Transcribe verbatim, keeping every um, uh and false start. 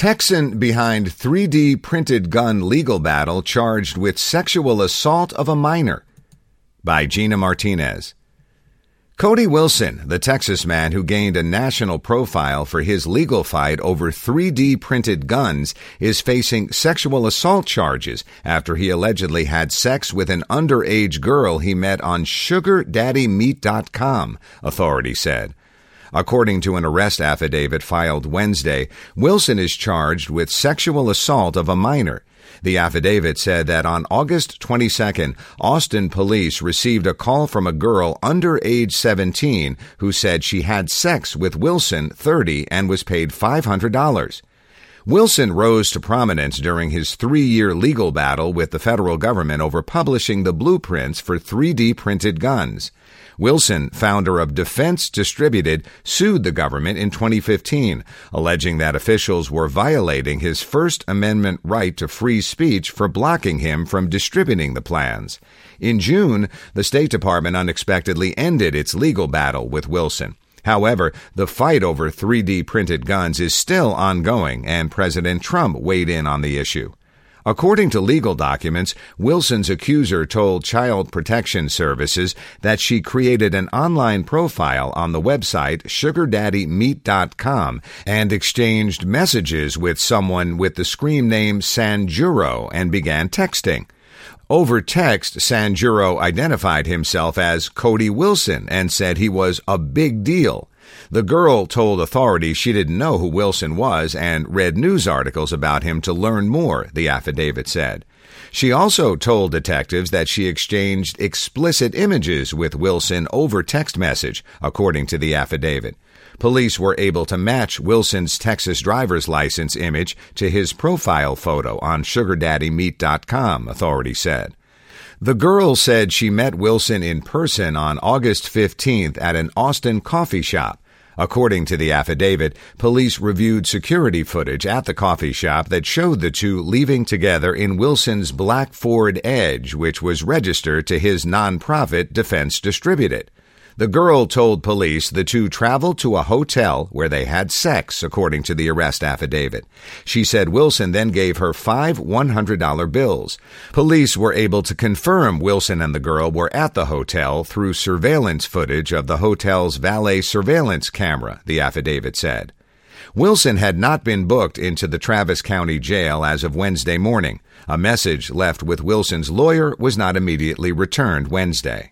Texan behind three D printed gun legal battle charged with sexual assault of a minor. By Gina Martinez. Cody Wilson, the Texas man who gained a national profile for his legal fight over three D printed guns, is facing sexual assault charges after he allegedly had sex with an underage girl he met on sugar daddy meat dot com, authorities said. According to an arrest affidavit filed Wednesday, Wilson is charged with sexual assault of a minor. The affidavit said that on August twenty-second, Austin police received a call from a girl under age seventeen who said she had sex with Wilson, thirty, and was paid five hundred dollars. Wilson rose to prominence during his three-year legal battle with the federal government over publishing the blueprints for three D printed guns. Wilson, founder of Defense Distributed, sued the government in twenty fifteen, alleging that officials were violating his First Amendment right to free speech for blocking him from distributing the plans. In June, the State Department unexpectedly ended its legal battle with Wilson. However, the fight over three D printed guns is still ongoing, and President Trump weighed in on the issue. According to legal documents, Wilson's accuser told Child Protection Services that she created an online profile on the website sugar daddy meat dot com and exchanged messages with someone with the screen name Sanjuro and began texting. Over text, Sanjuro identified himself as Cody Wilson and said he was a big deal. The girl told authorities she didn't know who Wilson was and read news articles about him to learn more, the affidavit said. She also told detectives that she exchanged explicit images with Wilson over text message, according to the affidavit. Police were able to match Wilson's Texas driver's license image to his profile photo on sugar daddy meat dot com, authorities said. The girl said she met Wilson in person on August fifteenth at an Austin coffee shop. According to the affidavit, police reviewed security footage at the coffee shop that showed the two leaving together in Wilson's black Ford Edge, which was registered to his nonprofit Defense Distributed. The girl told police the two traveled to a hotel where they had sex, according to the arrest affidavit. She said Wilson then gave her five one hundred dollar bills. Police were able to confirm Wilson and the girl were at the hotel through surveillance footage of the hotel's valet surveillance camera, the affidavit said. Wilson had not been booked into the Travis County Jail as of Wednesday morning. A message left with Wilson's lawyer was not immediately returned Wednesday.